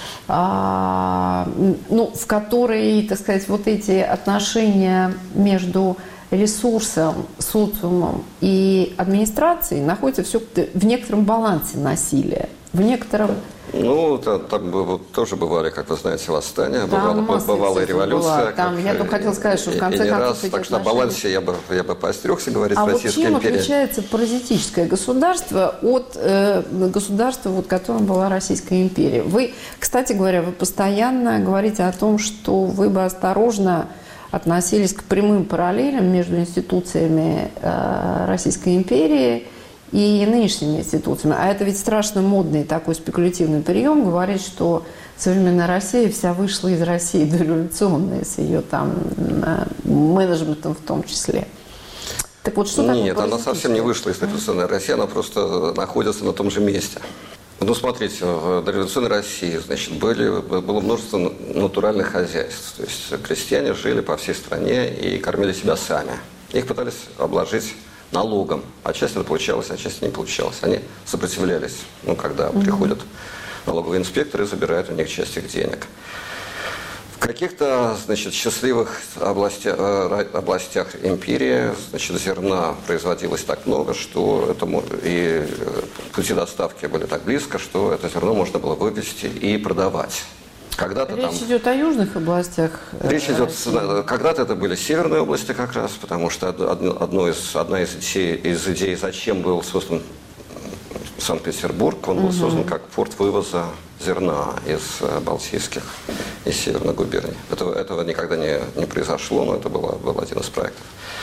а, ну, в которой, так сказать, вот эти отношения между ресурсом, социумом и администрацией находятся все в некотором балансе насилия. В некотором... Ну, там, там тоже бывали, как вы знаете, восстания, бывала, бывала и революция. Там, я только хотела сказать, что в конце и, концов... Раз, так что о балансе я бы, я бы поостерегся говорить а в Российской вот чем империи. отличается паразитическое государство от э, государства, вот, которым была Российская империя? Вы, кстати говоря, вы постоянно говорите о том, что вы бы осторожно относились к прямым параллелям между институциями э, Российской империи и нынешними институциями. А это ведь страшно модный такой спекулятивный прием, говорит, что современная Россия вся вышла из России дореволюционная, с ее там менеджментом в том числе. Так вот, что такое? Нет, она совсем не вышла из дореволюционной России, она просто находится на том же месте. Ну, смотрите, в дореволюционной России, значит, были, было множество натуральных хозяйств. То есть крестьяне жили по всей стране и кормили себя сами. Их пытались обложить налогом. Отчасти это получалось, отчасти не получалось. Они сопротивлялись, ну, когда mm-hmm. приходят налоговые инспекторы и забирают у них часть их денег. В каких-то, значит, счастливых областях, областях империи, значит, зерна производилось так много, что это, и пути доставки были так близко, что это зерно можно было вывезти и продавать. Когда-то Речь там... идет о южных областях. Речь идет, когда-то это были северные области как раз, потому что одно из, одна из идей, из идей, зачем был создан Санкт-Петербург, он был угу. создан как порт вывоза зерна из балтийских и северных губерний. Этого, этого никогда не, не произошло, но это было, был один из проектов.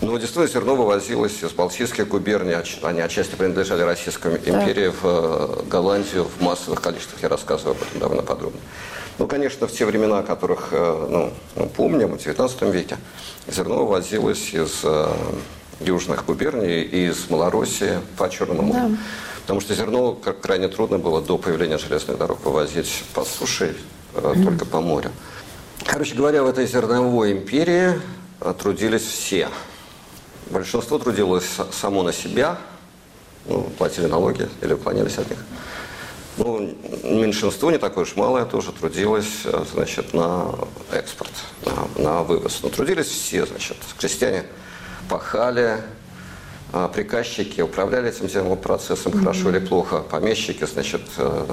Ну, действительно, зерно вывозилось из Балтийских губерний, они отчасти принадлежали Российской империи, да. в Голландию в массовых количествах, я рассказываю об этом довольно подробно. Ну, конечно, в те времена, о которых ну, мы помним, в девятнадцатом веке, зерно вывозилось из южных губерний и из Малороссии по Черному морю. Да. Потому что зерно крайне трудно было до появления железных дорог вывозить по суше, mm-hmm. только по морю. Короче говоря, в этой зерновой империи трудились все. Большинство трудилось само на себя, ну, платили налоги или уклонялись от них. Ну, меньшинство, не такое уж малое, тоже трудилось, значит, на экспорт, на, на вывоз. Но трудились все, значит, крестьяне пахали, приказчики управляли этим зерновым процессом, mm-hmm. хорошо или плохо, помещики, значит,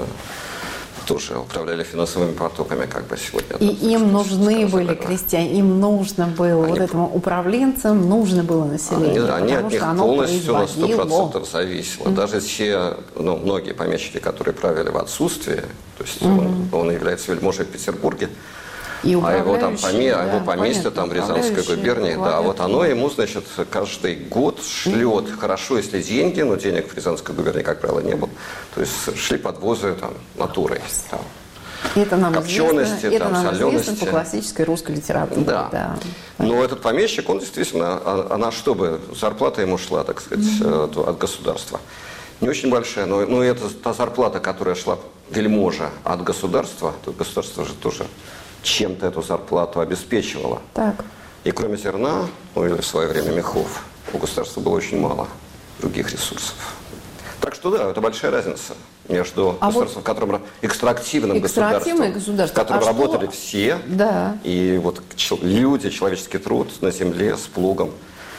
тоже управляли финансовыми потоками, как бы сегодня. И им нужны были крестьяне, им нужно было, они, вот этому управленцам нужно было население. Они, они от них полностью на сто процентов зависело. Mm-hmm. Даже те, ну, многие помещики, которые правили в отсутствии, то есть mm-hmm. он, он является вельможей в Петербурге, и а его там поме, да, его поместье там в Рязанской губернии, да, вот оно ему, значит, каждый год шлет, mm-hmm. хорошо, если деньги, но денег в Рязанской губернии, как правило, не было, то есть шли подвозы там натурой, там, это нам копчености, известно, там, это нам солености. Известно по классической русской литературе. Да. Да. Но этот помещик, он действительно, а, она что бы, зарплата ему шла, так сказать, mm-hmm. от государства. Не очень большая, но, но это та зарплата, которая шла вельможа от государства, то государство же тоже чем-то эту зарплату обеспечивало. Так. И кроме зерна, ну или в свое время мехов, у государства было очень мало других ресурсов. Так что да, это большая разница между а государством, вот в котором экстрактивным государством, государство. в котором а работали что? все, да. и вот люди, человеческий труд на земле с плугом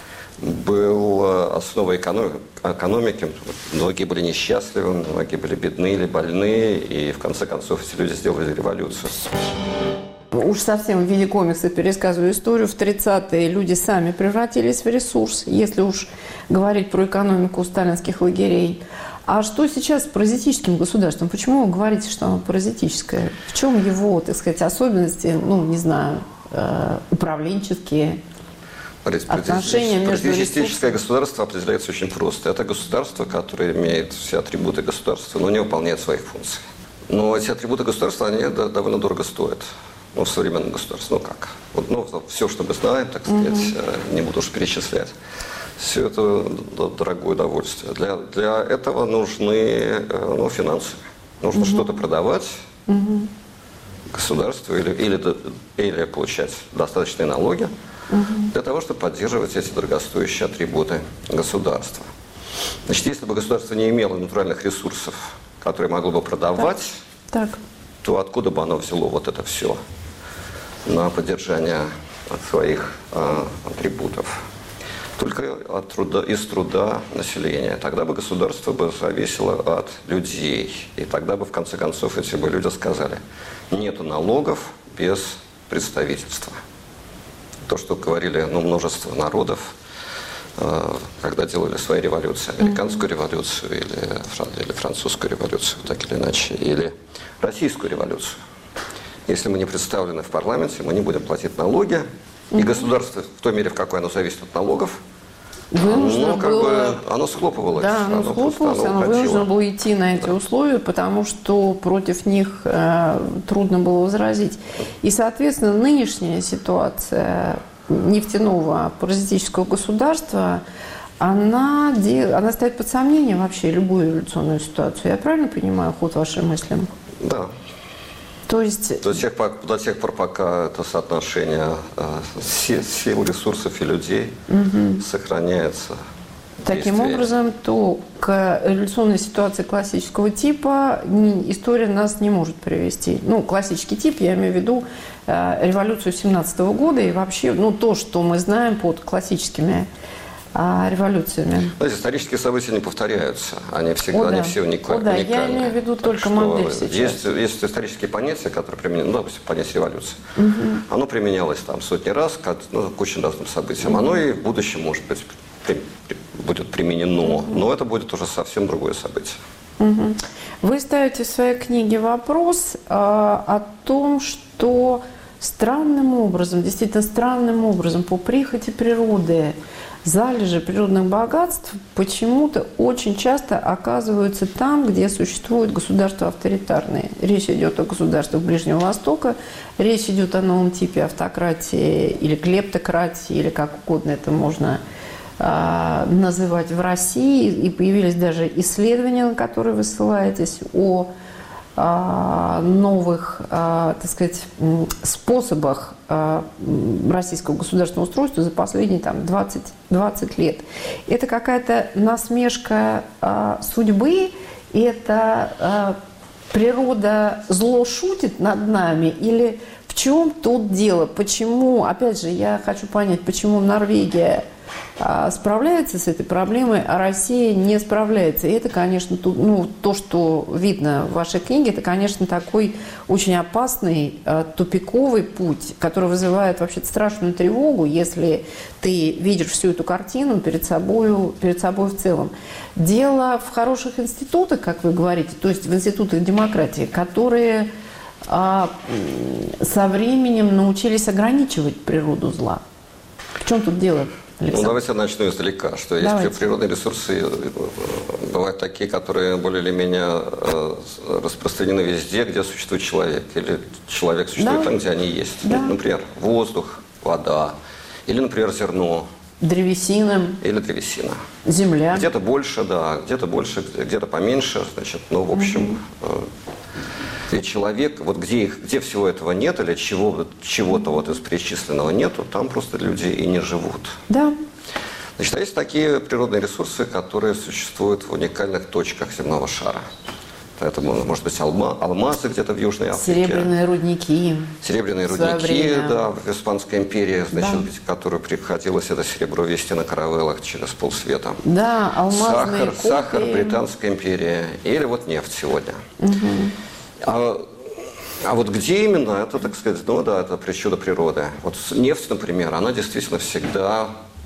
был основой экономики. Многие были несчастливы, многие были бедны или больны, и в конце концов эти люди сделали революцию. Уж совсем в виде комикса пересказываю историю. В тридцатые люди сами превратились в ресурс, если уж говорить про экономику сталинских лагерей. А что сейчас с паразитическим государством? Почему вы говорите, что оно паразитическое? В чем его, так сказать, особенности, ну, не знаю, управленческие? Отношения между Паразитическое государство определяется очень просто. Это государство, которое имеет все атрибуты государства, но не выполняет своих функций. Но эти атрибуты государства, они довольно дорого стоят. Ну, в современном государстве. Ну, как? Вот, ну, все, что мы знаем, так сказать, mm-hmm. не буду уж перечислять. Все это дорогое удовольствие. Для, для этого нужны ну, финансы. Нужно mm-hmm. что-то продавать mm-hmm. государству или, или, или получать достаточные налоги mm-hmm. для того, чтобы поддерживать эти дорогостоящие атрибуты государства. Значит, если бы государство не имело натуральных ресурсов, которые могло бы продавать, так. Так. то откуда бы оно взяло вот это все на поддержание своих а, атрибутов? Только от труда, из труда населения. Тогда бы государство бы зависело от людей. И тогда бы, в конце концов, эти бы люди сказали, нету налогов без представительства. То, что говорили ну, множество народов, э, когда делали свои революции, американскую революцию или, или французскую революцию, так или иначе, или российскую революцию. Если мы не представлены в парламенте, мы не будем платить налоги, и государство, в той мере, в какой оно зависит от налогов, оно, как было... бы, оно схлопывалось. Да, оно, оно схлопывалось, оно, оно вынуждено было идти на эти да. условия, потому что против них э, трудно было возразить. И, соответственно, нынешняя ситуация нефтяного паразитического государства, она, она ставит под сомнение вообще любую революционную ситуацию. Я правильно понимаю ход вашей мысли? Да. То есть... До тех, до тех пор, пока это соотношение э, сил, ресурсов и людей угу. сохраняется. Таким действие. образом, то к революционной ситуации классического типа история нас не может привести. Ну, классический тип, я имею в виду э, революцию семнадцатого года и вообще ну, то, что мы знаем под классическими революциями. Знаете, исторические события не повторяются. Они всегда, О, да. они все уникальны. О, да. Я имею в виду так только модель сейчас. Есть, есть исторические понятия, которые применяют, ну, допустим, понятие революции. Угу. Оно применялось там сотни раз к, ну, к очень разным событиям. Угу. Оно и в будущем, может быть, при, при, будет применено, угу. но это будет уже совсем другое событие. Угу. Вы ставите в своей книге вопрос э, о том, что странным образом, действительно странным образом, по прихоти природы, залежи природных богатств почему-то очень часто оказываются там, где существуют государства авторитарные. Речь идет о государствах Ближнего Востока, речь идет о новом типе автократии или клептократии, или как угодно это можно э, называть в России. И появились даже исследования, на которые вы ссылаетесь, о новых, так сказать, способах российского государственного устройства за последние там, двадцать, двадцать лет. Это какая-то насмешка судьбы, это природа зло шутит над нами, или в чем тут дело? Почему, опять же, я хочу понять, почему Норвегия справляется с этой проблемой, а Россия не справляется. И это, конечно, то, ну, то, что видно в вашей книге, это, конечно, такой очень опасный, тупиковый путь, который вызывает вообще страшную тревогу, если ты видишь всю эту картину перед собой, перед собой в целом. Дело в хороших институтах, как вы говорите, то есть в институтах демократии, которые а, со временем научились ограничивать природу зла. В чем тут дело? Александр. Ну, давайте я начну издалека, что давайте. Есть природные ресурсы, бывают такие, которые более или менее распространены везде, где существует человек, или человек существует да. там, где они есть. Да. Ну, например, воздух, вода, или, например, зерно. Древесина. Или древесина. Земля. Где-то больше, да, где-то больше, где-то поменьше, значит, ну, в общем... Угу. И человек, вот где, их, где всего этого нет, или чего, чего-то вот из перечисленного нету, там просто люди и не живут. Да. Значит, а есть такие природные ресурсы, которые существуют в уникальных точках земного шара. Это может быть алма, алмазы где-то в Южной Африке. Серебряные рудники. Серебряные рудники, да, в Испанской империи, значит, да. которую приходилось это серебро везти на каравеллах через полсвета. Да, алмазные сахар, сахар, Британская империя. Или вот нефть сегодня. Угу. А, а вот где именно, это, так сказать, ну да, это причуда природы. Вот нефть, например, она действительно всегда,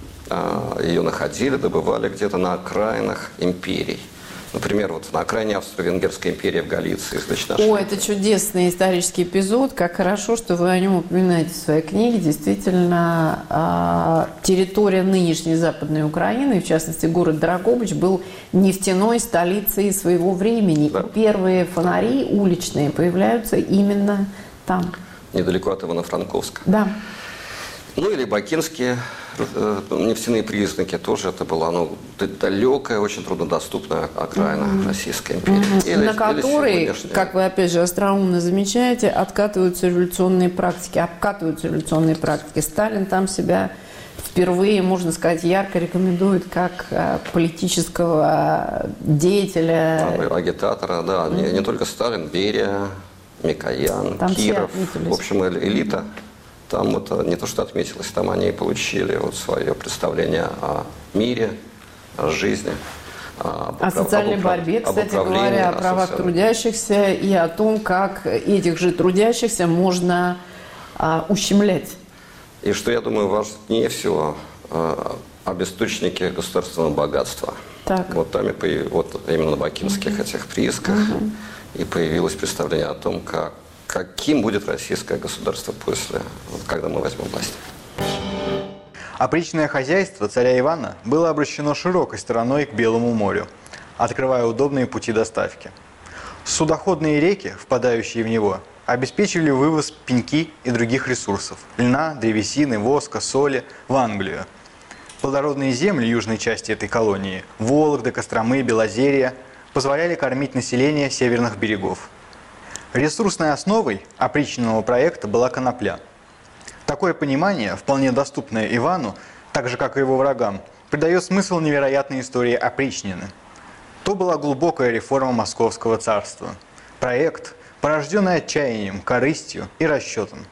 а, ее находили, добывали где-то на окраинах империй. Например, вот на окраине Австро-Венгерской империи в Галиции. Значит, О, это чудесный исторический эпизод. Как хорошо, что вы о нем упоминаете в своей книге. Действительно, территория нынешней Западной Украины, в частности, город Драгобыч, был нефтяной столицей своего времени. Да. И первые фонари уличные появляются именно там. Недалеко от Ивано-Франковска. Да. Ну или бакинские э, нефтяные признаки, тоже это была ну, далекая, очень труднодоступная окраина mm-hmm. Российской империи. Mm-hmm. Или, на которой, или как вы опять же остроумно замечаете, откатываются революционные практики, обкатываются революционные практики. Сталин там себя впервые, можно сказать, ярко рекомендует как а, политического деятеля. А, агитатора, да. Mm-hmm. Не, не только Сталин, Берия, Микоян, там Киров. В общем, элита. Там это не то, что отметилось, там они получили вот свое представление о мире, о жизни. О, о социальной об борьбе, кстати говоря, о правах социальном... трудящихся и о том, как этих же трудящихся можно а, ущемлять. И что, я думаю, важнее всего, а, об источнике государственного богатства. Так. Вот там и появ... вот именно на бакинских uh-huh. этих приисках uh-huh. и появилось представление о том, как каким будет российское государство после, когда мы возьмем власть. Опричное хозяйство царя Ивана было обращено широкой стороной к Белому морю, открывая удобные пути доставки. Судоходные реки, впадающие в него, обеспечивали вывоз пеньки и других ресурсов – льна, древесины, воска, соли – в Англию. Плодородные земли южной части этой колонии – Вологда, Костромы, Белозерье – позволяли кормить население северных берегов. Ресурсной основой опричнинного проекта была конопля. Такое понимание, вполне доступное Ивану, так же как и его врагам, придает смысл невероятной истории опричнины. То была глубокая реформа Московского царства. Проект, порожденный отчаянием, корыстью и расчетом.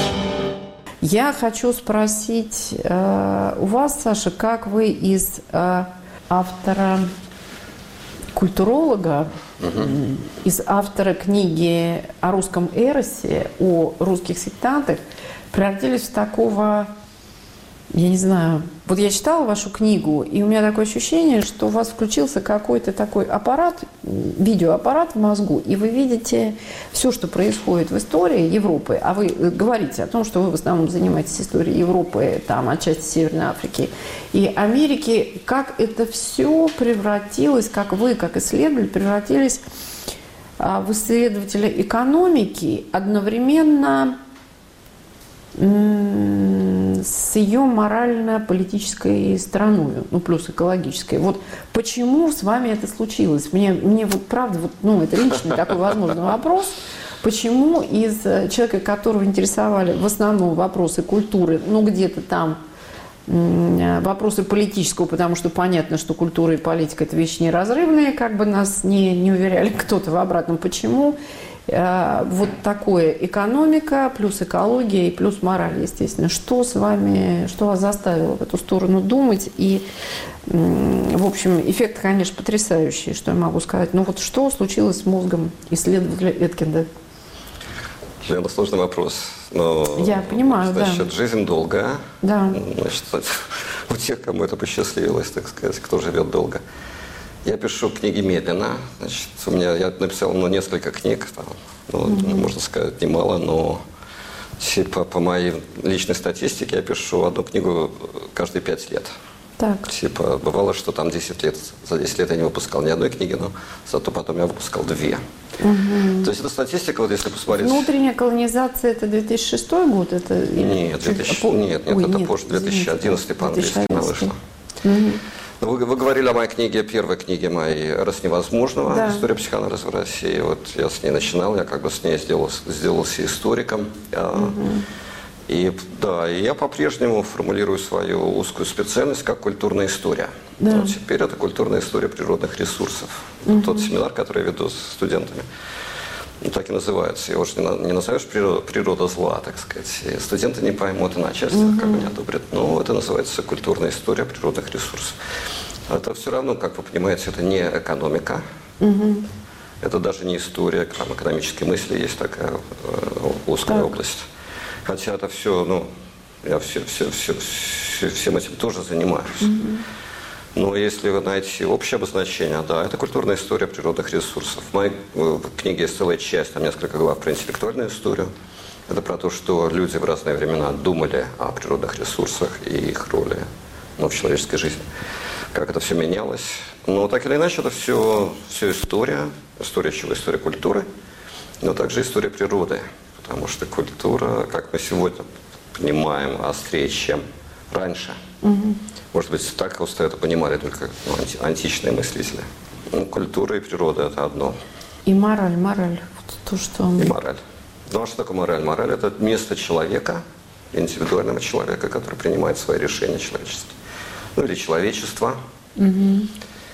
Я хочу спросить э, у вас, Саша, как вы из э, автора культуролога, угу. из автора книги о русском эросе, о русских сектантах, превратились в такого я не знаю, вот я читала вашу книгу, и у меня такое ощущение, что у вас включился какой-то такой аппарат, видеоаппарат в мозгу, и вы видите все, что происходит в истории Европы, а вы говорите о том, что вы в основном занимаетесь историей Европы, там, отчасти Северной Африки и Америки, как это все превратилось, как вы, как исследователь, превратились в исследователя экономики одновременно с ее морально-политической стороной, ну, плюс экологической. Вот почему с вами это случилось? Мне, мне вот правда, вот, ну, это личный такой возможный вопрос. Почему из человека, которого интересовали в основном вопросы культуры, ну, где-то там вопросы политического, потому что понятно, что культура и политика – это вещи неразрывные, как бы нас не, не уверяли кто-то в обратном. Почему? Вот такое экономика, плюс экология и плюс мораль, естественно. Что с вами, что вас заставило в эту сторону думать? И, в общем, эффект, конечно, потрясающий, что я могу сказать. Но вот что случилось с мозгом исследователя Эткинда? Это сложный вопрос. Но, я понимаю, значит, да. Значит, жизнь долгая. Да. Значит, у тех, кому это посчастливилось, так сказать, кто живет долго. Я пишу книги медленно. Значит, у меня, я написал ну, несколько книг, там, ну, mm-hmm. можно сказать, немало, но типа, по моей личной статистике я пишу одну книгу каждые пять лет. Так. Типа, бывало, что там десять лет, за десять лет я не выпускал ни одной книги, но зато потом я выпускал две. Угу. То есть это статистика, вот если посмотреть... Внутренняя колонизация – это две тысячи шестой год? Это... Нет, две тысячи... По... нет, нет, Ой, это нет, позже, две тысячи одиннадцатый по-английски она вышла. Угу. Вы, вы говорили о моей книге, первой книге моей «Раз невозможного. Да. История психоанализа в России». Вот я с ней начинал, я как бы с ней сделался, сделался историком. Угу. И да, и я по-прежнему формулирую свою узкую специальность как культурная история. Да. Вот теперь это культурная история природных ресурсов. Угу. Тот семинар, который я веду с студентами, ну, так и называется. Его же не, не назовешь природа, природа зла, так сказать. И студенты не поймут, и начальство угу. как бы не одобрят. Но это называется культурная история природных ресурсов. Это все равно, как вы понимаете, это не экономика. Угу. Это даже не история, там экономической мысли есть такая э, узкая так. область. Хотя это все, ну, я все, все, все, все, всем этим тоже занимаюсь. Mm-hmm. Но если вы найдете общее обозначение, да, это культурная история природных ресурсов. В моей в книге есть целая часть, там несколько глав про интеллектуальную историю. Это про то, что люди в разные времена думали о природных ресурсах и их роли, ну, в человеческой жизни. Как это все менялось. Но так или иначе, это все, все история. История чего? История культуры, но также история природы. Потому что культура, как мы сегодня понимаем, острее, чем раньше. Угу. Может быть, так просто это понимали только ну, анти, античные мыслители. Ну, культура и природа – это одно. И мораль, мораль. То, что... И мораль. Ну, а что такое мораль? Мораль – это место человека, индивидуального человека, который принимает свои решения человеческие. Ну, или человечество. Угу.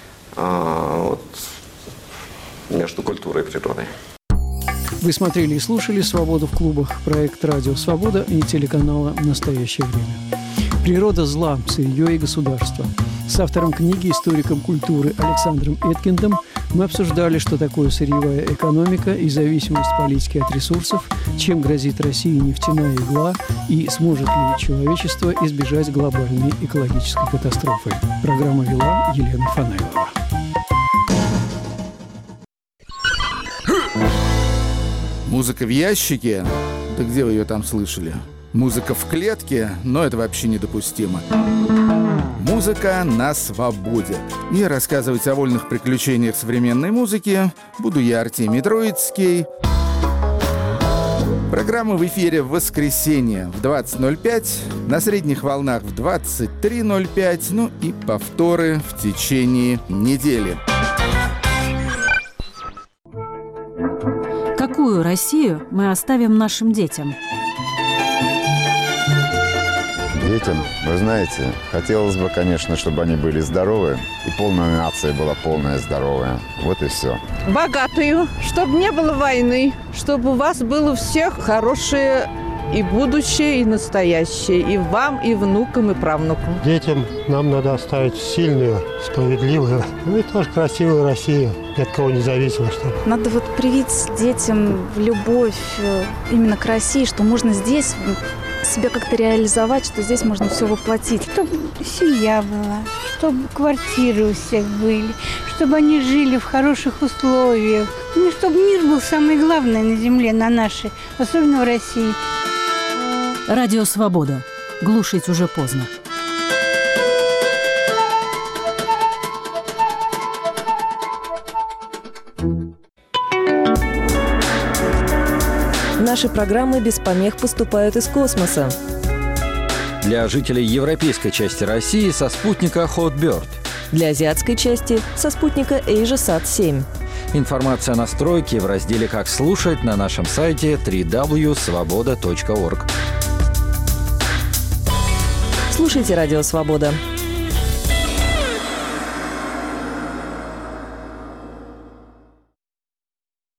А, вот, между культурой и природой. Вы смотрели и слушали «Свободу в клубах», проект «Радио Свобода» и телеканала «Настоящее время». «Природа зла. Сырье и государство». С автором книги, историком культуры Александром Эткиндом мы обсуждали, что такое сырьевая экономика и зависимость политики от ресурсов, чем грозит России нефтяная игла и сможет ли человечество избежать глобальной экологической катастрофы. Программу вела Елена Фанайлова. Музыка в ящике? Да где вы ее там слышали? Музыка в клетке? Но это вообще недопустимо. Музыка на свободе. И рассказывать о вольных приключениях современной музыки буду я, Артемий Троицкий. Программа в эфире в воскресенье в двадцать ноль пять, на средних волнах в двадцать три ноль пять, ну и повторы в течение недели. Какую Россию мы оставим нашим детям? Детям, вы знаете, хотелось бы, конечно, чтобы они были здоровы, и полная нация была полная здоровая. Вот и все. Богатую, чтобы не было войны, чтобы у вас было у всех хорошее и будущее, и настоящее, и вам, и внукам, и правнукам. Детям нам надо оставить сильную, справедливую, ну и тоже красивую Россию, ни от кого не зависимо, чтобы. Надо вот привить детям любовь именно к России, что можно здесь себя как-то реализовать, что здесь можно все воплотить. Чтобы семья была, чтобы квартиры у всех были, чтобы они жили в хороших условиях. Ну, чтобы мир был самое главное на земле, на нашей, особенно в России. Радио «Свобода». Глушить уже поздно. Наши программы без помех поступают из космоса. Для жителей европейской части России со спутника Hotbird. Для азиатской части со спутника AsiaSat семь. Информация о настройке в разделе «Как слушать» на нашем сайте дабл ю дабл ю дабл ю точка свобода точка орг. Слушайте «Радио Свобода».